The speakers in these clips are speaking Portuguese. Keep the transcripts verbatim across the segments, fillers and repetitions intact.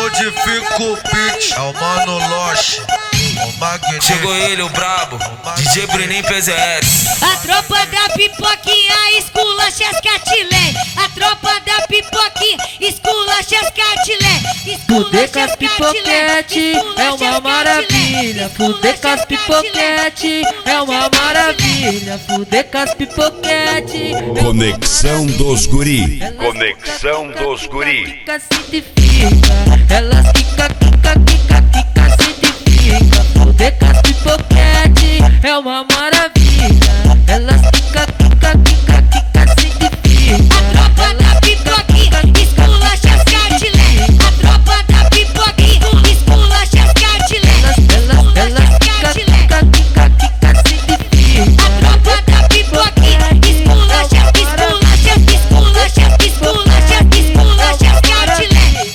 modifica o beat, é o Mano Loche, o Magneto. Chegou ele, o brabo, D J Bruninho P Z S. A tropa da pipoquinha esculacha as catilé. A tropa da pipoquinha esculacha as catilé. Fuder com as pipoquete é uma maravilha. Fuder com as pipoquete é uma maravilha. Fuder com as pipoquete. Conexão dos guri. Conexão dos guri. Fica se edifica, elas fica, fica, fica, fica se edifica. Fuder com as pipoquete é uma maravilha. Elas fica, fica, fica, fica se edifica. A tropa da pipoquinha esculacha as catilé. A tropa da pipoquinha esculacha as catilé. Elas, elas fica, fica, fica, fica se edifica. A tropa da pipoquinha esculacha, esculacha, esculacha, esculacha, esculacha as catilé.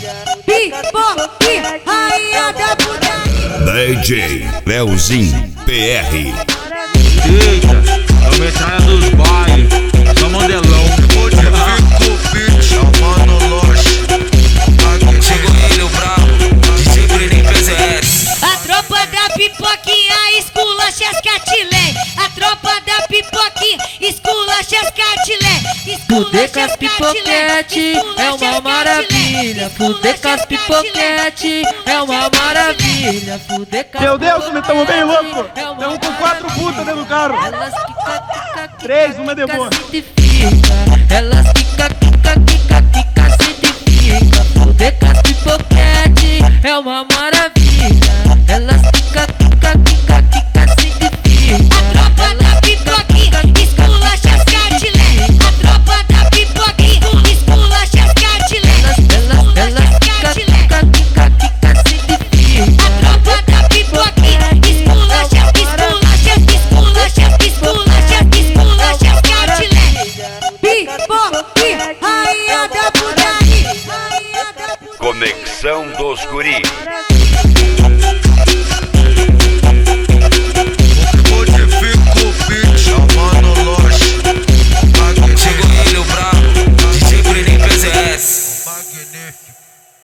Pipoquinha, rainha da putaria. D J Leozinho P R. Eita, é o metralha dos bailes, só modelão. Modifica o beat, é o Mano Loche, o Magneto. Chegou ele, o brabo, D J Bruninho P Z S. A tropa da pipoquinha esculacha as catilé. A tropa da pipoquinha esculacha as catilé. Fuder com as pipoquete é uma maravilha. Fuder com as pipoquete é uma maravilha. Fuder com as Meu Deus, me tamo bem louco. é uma Tamo com quatro putas dentro do carro. Elas fica, fica, Três, uma de fica boa. se edifica. Elas fica, fica, fica, fica se edifica. Fuder com as pipoquete é uma maravilha. Elas fica, fica, fica, fica se edifica. A tropa da pipoquinha esculacha as catilé. A tropa da pipoquinha esculacha as catilé. Elas, elas fica, fica, fica, fica se edifica. A tropa da pipoquinha esculacha, esculacha, esculacha, esculacha, esculacha as catilé. Pipoquinha, rainha da putaria. Rainha da putaria. Conexão dos guri.